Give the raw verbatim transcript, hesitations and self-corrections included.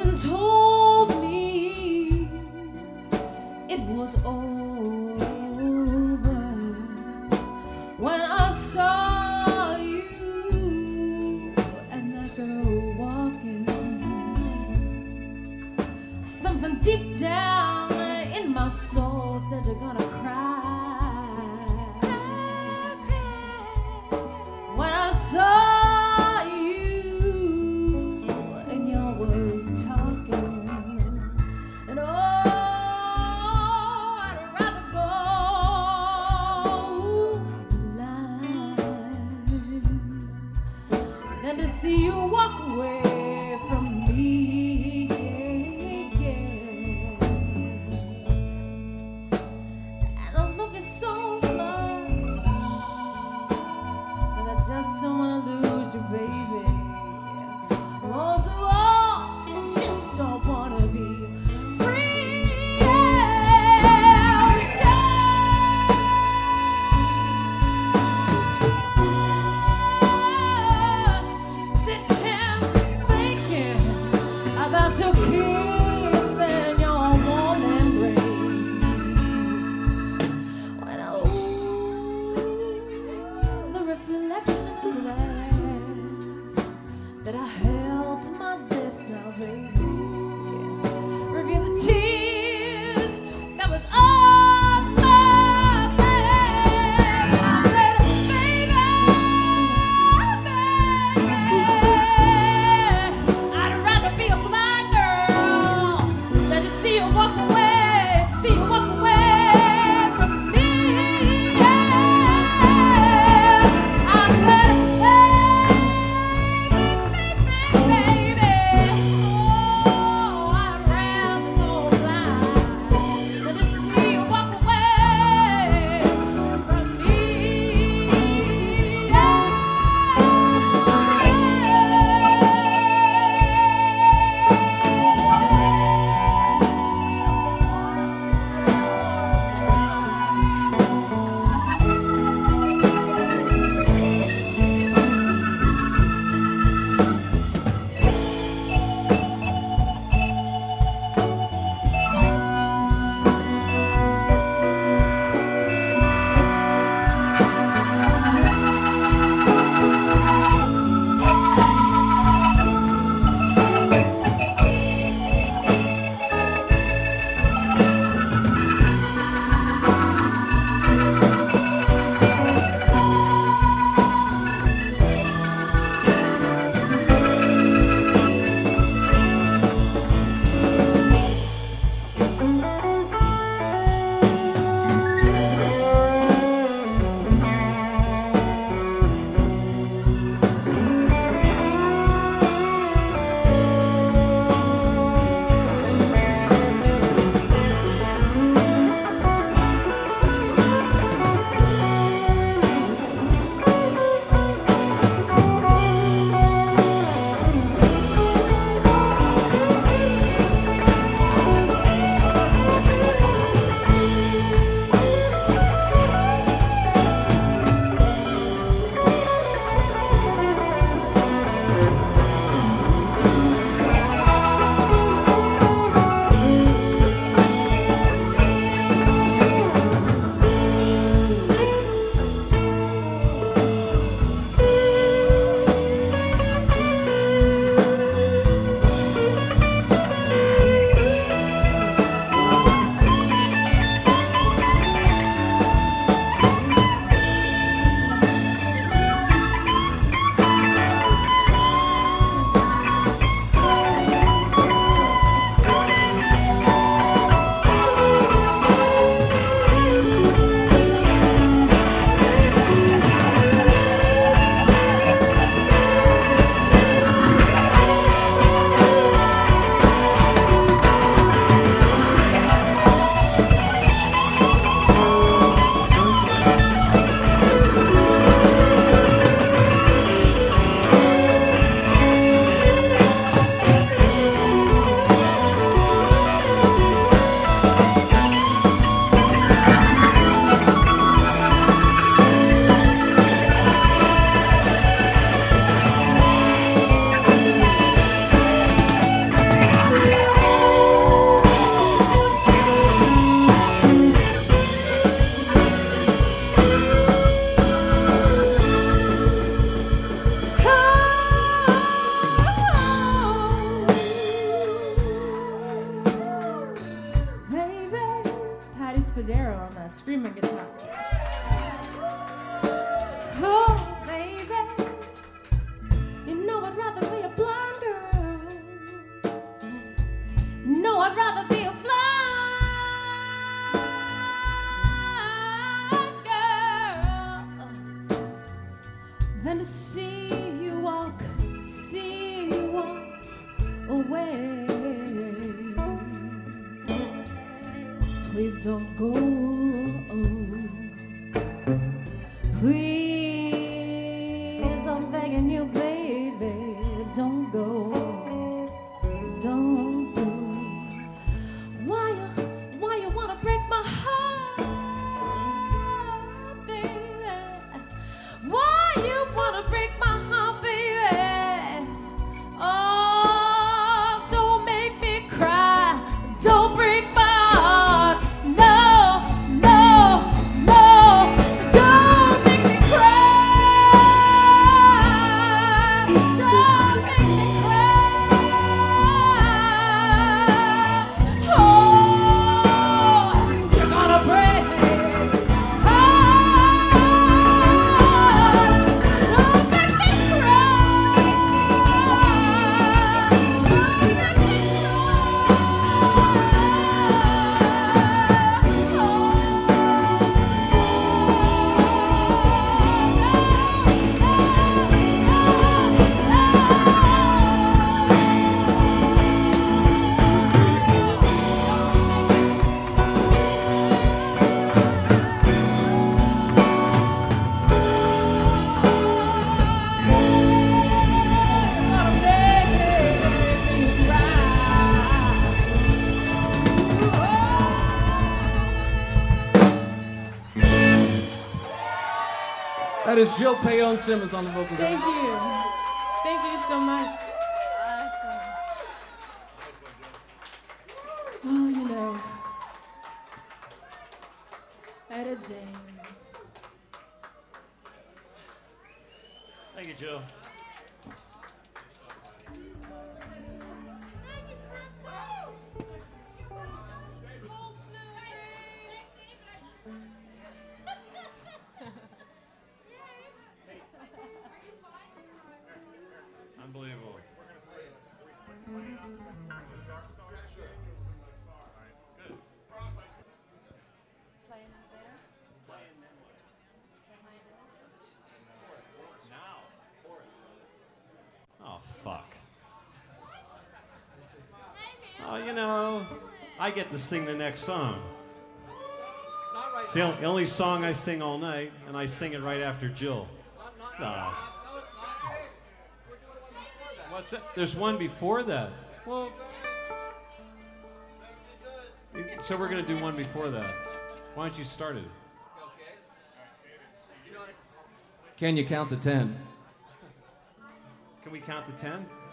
Something told me it was over when I saw you and that girl walking. Something deep down in my soul said you're gonna cry. When I saw you and you was talking, and oh, I'd rather go blind. to see you walk, see you walk away. Please don't go. Please, I'm begging you, baby, don't go. Don't go. Why you, why you wanna break my heart, baby? Why you wanna break my heart, baby? Oh, don't make me cry. Don't break my heart. No, no, no. Don't make me cry. Don't make me cry. Oh, you're gonna break my heart. Don't make me cry. Don't make me That is Jill Payon Simmons on the vocals. Thank you. Thank you so much. Awesome. Oh, you know, Etta James. Thank you, Jill. Unbelievable. Good. Playing that there? Now. Oh, fuck. Oh, you know, I get to sing the next song. It's the only, the only song I sing all night, and I sing it right after Jill. Nah. What's that? There's one before that. Well, so we're gonna do one before that. Why don't you start it? Can you count to ten? Can we count to ten?